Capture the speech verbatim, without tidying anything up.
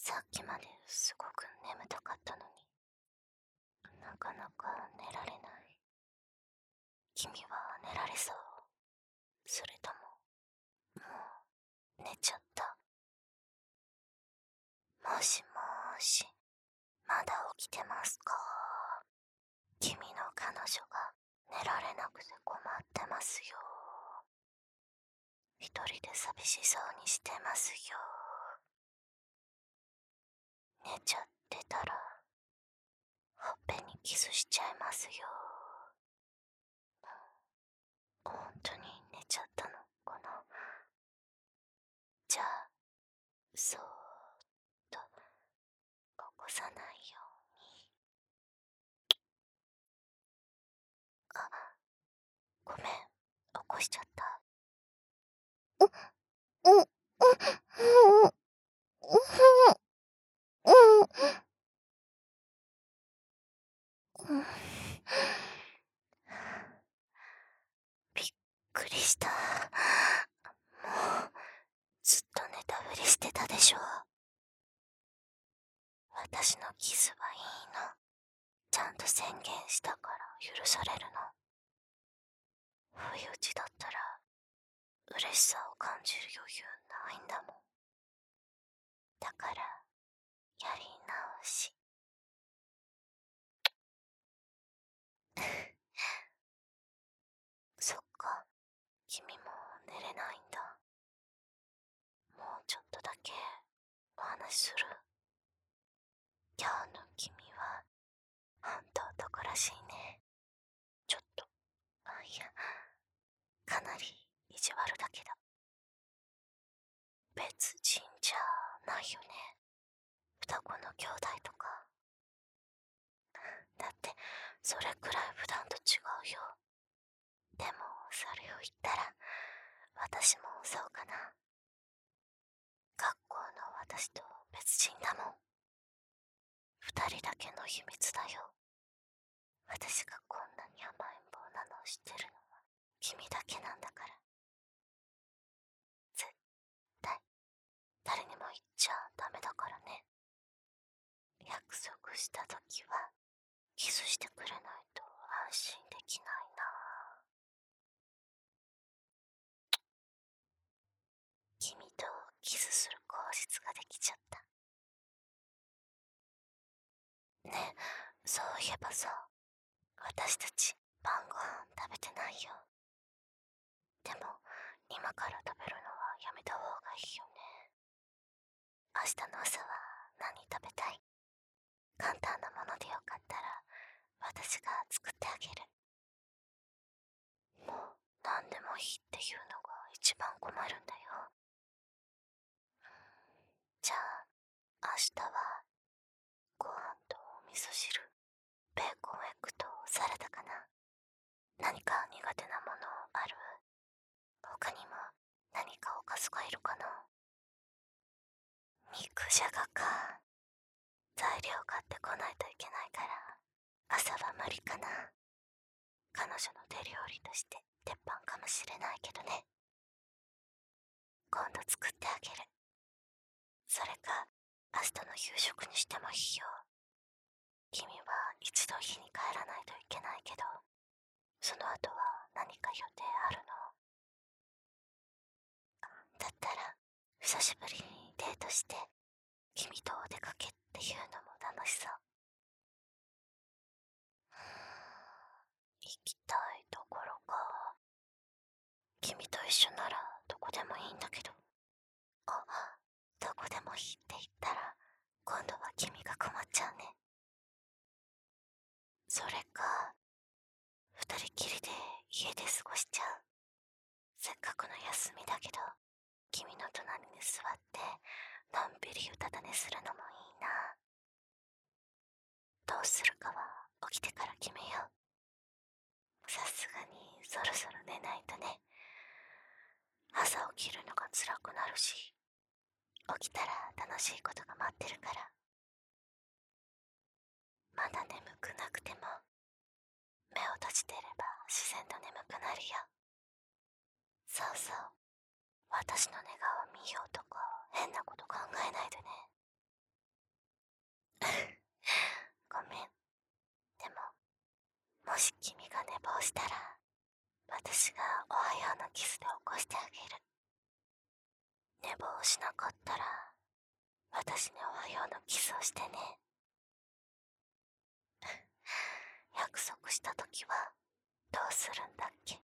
さっきまですごく眠たかったのに、なかなか寝られない。君は寝られそう？それとも、もう寝ちゃった？もしもーし、まだ起きてますか？君の彼女が寝られなくて困ってますよ。一人で寂しそうにしてますよ。寝ちゃってたら、ほっぺにキスしちゃいますよ。本当に寝ちゃったのかな。じゃあ、そーっと起こさないように。あ、ごめん、起こしちゃった。う、う、う、う、う、う、う、びっくりした。もう、ずっと寝たふりしてたでしょ。私のキスはいいの。ちゃんと宣言したから許されるの。不意打ちだったら、嬉しさを感じる余裕ないんだもん。だから、やり直し。そっか、君も寝れないんだ。もうちょっとだけお話しする。今日の君は本当男らしいね。ちょっと、あ、いや、かなり意地悪だけど。別人じゃないよね。双子の兄弟とか。だってそれくらい普段と違うよ。でもそれを言ったら私もそうかな。学校の私と別人だもん。二人だけの秘密だよ。私がこんなに甘えん坊なのを知ってるのは君だけなんだから。絶対誰にも言っちゃダメだからね。約束した時はキスしてくれないと安心できないな。君とキスする口実ができちゃった。ねえ、そういえばさ、私たち晩ご飯食べてないよ。でも今から食べるのはやめた方がいいよね。明日の朝は何食べたい？簡単なものでよかったら私が作ってあげる。もう何でもいいっていうのが一番困るんだよ。じゃあ明日はご飯と味噌汁、ベーコンエッグとサラダかな。何か苦手なものある？他にも何かおかずがいるかな。肉じゃがか。材料買ってこないといけないから朝は無理かな。彼女の手料理として鉄板かもしれないけどね。今度作ってあげる。それか明日の夕食にしてもいいよ。君は一度家に帰らないといけないけど、その後は何か予定あるの？だったら久しぶりにデートして君とお出かけっていうのも楽しそう。行きたいところか。君と一緒ならどこでもいいんだけど。あ、どこでもいいって言ったら今度は君が困っちゃうね。それか二人きりで家で過ごしちゃう。せっかくの休みだけど君の隣に座ってのんびりうたた寝するのもいいな。どうするかは起きてから決めよう。さすがにそろそろ寝ないとね。朝起きるのが辛くなるし、起きたら楽しいことが待ってるから。まだ眠くなくても目を閉じてれば自然と眠くなるよ。そうそう、私の寝顔見ようとか変なこと考えないでね。 し君が寝坊したら、私がおはようのキスで起こしてあげる。寝坊しなかったら、私におはようのキスをしてね。約束した時はどうするんだっけ？